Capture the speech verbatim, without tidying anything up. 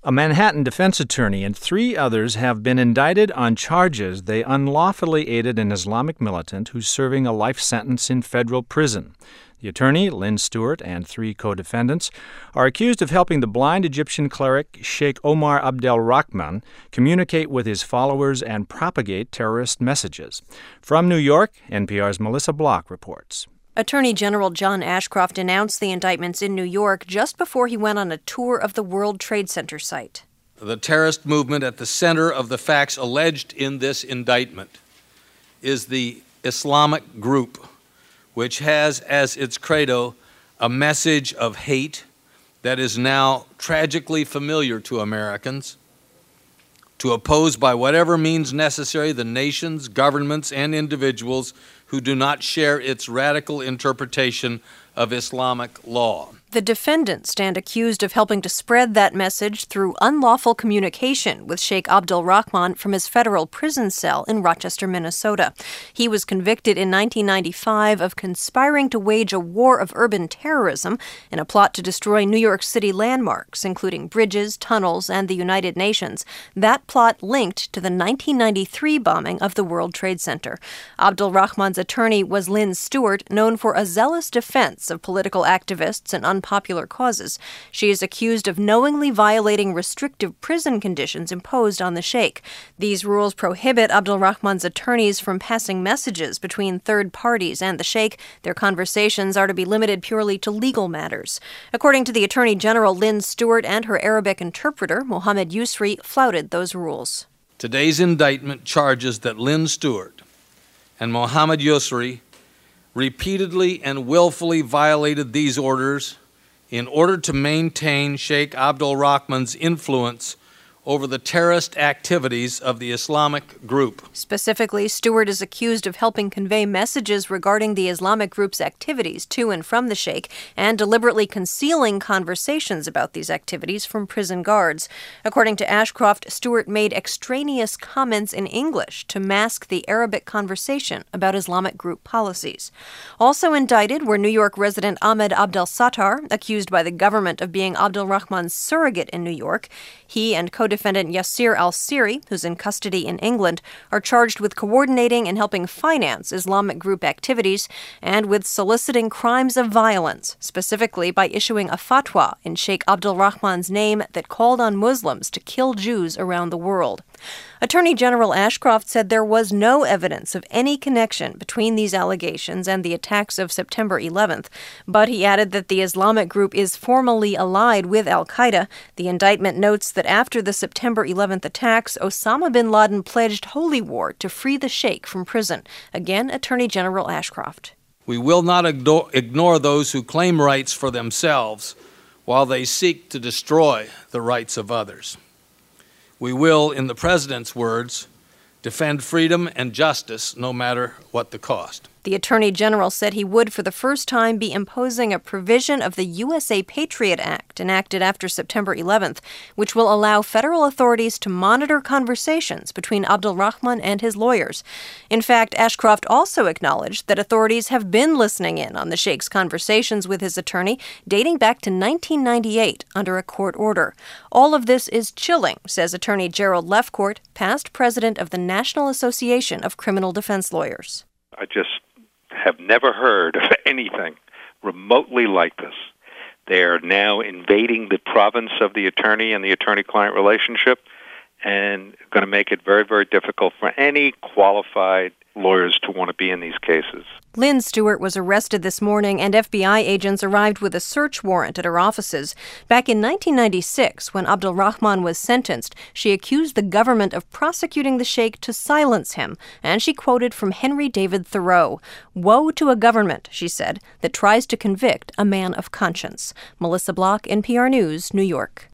A Manhattan defense attorney and three others have been indicted on charges they unlawfully aided an Islamic militant who's serving a life sentence in federal prison. The attorney, Lynn Stewart, and three co-defendants are accused of helping the blind Egyptian cleric Sheikh Omar Abdel Rahman communicate with his followers and propagate terrorist messages. From New York, N P R's Melissa Block reports. Attorney General John Ashcroft announced the indictments in New York just before he went on a tour of the World Trade Center site. The terrorist movement at the center of the facts alleged in this indictment is the Islamic group, which has as its credo a message of hate that is now tragically familiar to Americans, to oppose by whatever means necessary the nations, governments, and individuals who do not share its radical interpretation of Islamic law. The defendants stand accused of helping to spread that message through unlawful communication with Sheikh Abdul Rahman from his federal prison cell in Rochester, Minnesota. He was convicted in nineteen ninety-five of conspiring to wage a war of urban terrorism in a plot to destroy New York City landmarks, including bridges, tunnels, and the United Nations. That plot linked to the nineteen ninety-three bombing of the World Trade Center. Abdul Rahman's attorney was Lynn Stewart, known for a zealous defense of political activists and unpopular causes. She is accused of knowingly violating restrictive prison conditions imposed on the sheikh. These rules prohibit Abdul Rahman's attorneys from passing messages between third parties and the sheikh. Their conversations are to be limited purely to legal matters. According to the Attorney General, Lynn Stewart and her Arabic interpreter, Mohammed Yusri, flouted those rules. Today's indictment charges that Lynn Stewart and Mohammed Yusri repeatedly and willfully violated these orders in order to maintain Sheikh Abdul Rahman's influence over the terrorist activities of the Islamic group. Specifically, Stewart is accused of helping convey messages regarding the Islamic group's activities to and from the sheikh and deliberately concealing conversations about these activities from prison guards. According to Ashcroft, Stewart made extraneous comments in English to mask the Arabic conversation about Islamic group policies. Also indicted were New York resident Ahmed Abdel Sattar, accused by the government of being Abdul Rahman's surrogate in New York. He and co-defendant Yasir al-Siri, who's in custody in England, are charged with coordinating and helping finance Islamic group activities and with soliciting crimes of violence, specifically by issuing a fatwa in Sheikh Abdul Rahman's name that called on Muslims to kill Jews around the world. Attorney General Ashcroft said there was no evidence of any connection between these allegations and the attacks of September eleventh, but he added that the Islamic group is formally allied with al-Qaeda. The indictment notes that after the September eleventh attacks, Osama bin Laden pledged holy war to free the sheikh from prison. Again, Attorney General Ashcroft. We will not ignore those who claim rights for themselves while they seek to destroy the rights of others. We will, in the President's words, defend freedom and justice no matter what the cost. The Attorney General said he would, for the first time, be imposing a provision of the U S A Patriot Act enacted after September eleventh, which will allow federal authorities to monitor conversations between Abdul Rahman and his lawyers. In fact, Ashcroft also acknowledged that authorities have been listening in on the sheikh's conversations with his attorney dating back to nineteen ninety-eight under a court order. All of this is chilling, says Attorney Gerald Lefcourt, past president of the National Association of Criminal Defense Lawyers. I just have never heard of anything remotely like this. They are now invading the province of the attorney and the attorney-client relationship and going to make it very, very difficult for any qualified lawyers to want to be in these cases. Lynn Stewart was arrested this morning, and F B I agents arrived with a search warrant at her offices. Back in nineteen ninety-six, when Abdul Rahman was sentenced, she accused the government of prosecuting the sheikh to silence him, and she quoted from Henry David Thoreau, "Woe to a government," she said, "that tries to convict a man of conscience." Melissa Block, N P R News, New York.